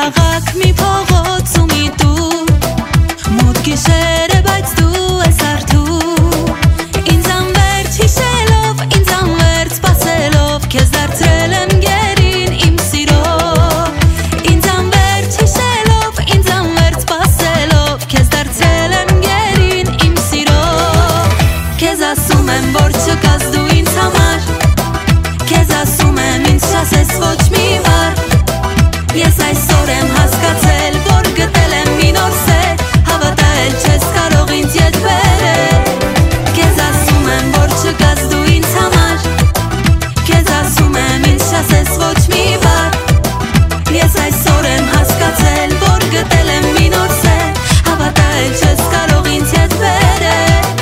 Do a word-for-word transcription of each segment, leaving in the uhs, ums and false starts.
քաղաք մի փողոցում ի դու մոտ գիշերը բայց դու ես արդու ինձ անվերջ հիշելով ինձ անվերջ սպասելով քեզ դարձրել եմ գերին իմ սիրո ինձ անվերջ հիշելով ինձ անվերջ սպասելով քեզ դարձրել եմ գերին իմ սիրո քեզ ասում եմ որ չկաս դու ինձ համար քեզ ասում եմ ինձ չասես ոչ մի բառ ես այսօր եմ հասկացել որ գտել եմ մի նոր սեր հավատալ չես կարող ինձ ետ բերել քեզ ասում եմ որ չկաս դու ինձ համար քեզ ասում եմ ինձ չասես ոչ մի բառ ես այսօր եմ հասկացել որ գտել եմ մի նոր սեր հավատալ չես կարող ինձ ետ բերել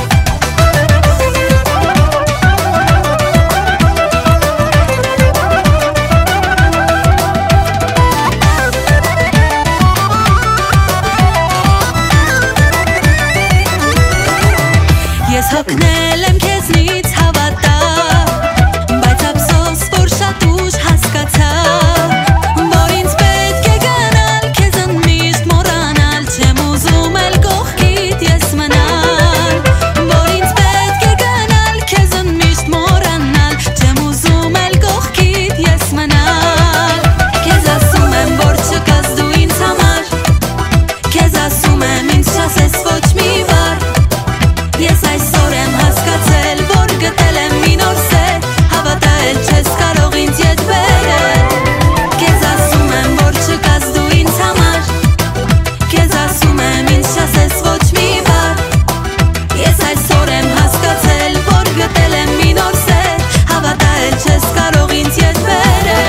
Ես հոգնել եմ քեզնից հավատա բայց ափսոս որ շատ ուշ հասկացա որ ինձ պետք է գնալ քեզն միշտ մոռանալ չեմ ուզում էլ կողքիդ ես մնալ որ ինձ պետք է գնալ քեզն միշտ մոռանալ չեմ ուզում էլ կողքիդ ես մնալ քեզ ասում եմ որ չկաս դու ինձ համար քեզ ասում եմ ինձ չասես ոչ մի բառ Ես այսօր եմ հասկացել, որ գտել եմ մի նոր սեր հավատալ չես կարող ինձ ետ բերել Քեզ ասում եմ, որ չկաս դու ինձ համար Քեզ ասում եմ, ինձ չասես ոչ մի բառ Ես այսօր եմ հասկացել, որ գտել եմ մի նոր սեր հավատալ չես կարող ինձ ետ բերել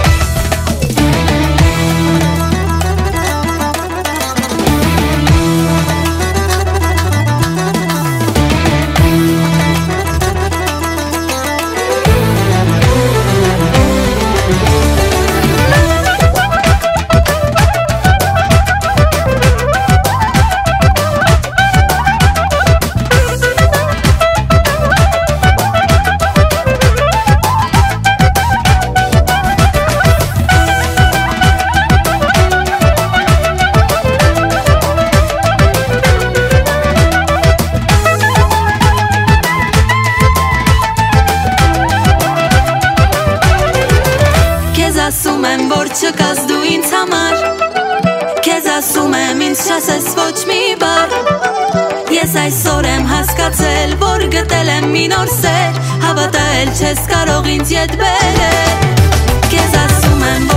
ասում եմ, որ չկաս դու ինձ համար Քեզ ասում եմ, ինձ չասես ոչ մի բառ Ես այսօր եմ հասկացել, որ գտել եմ մի նոր սեր հավատալ չես կարող ինձ ետ բերել Քեզ ասում եմ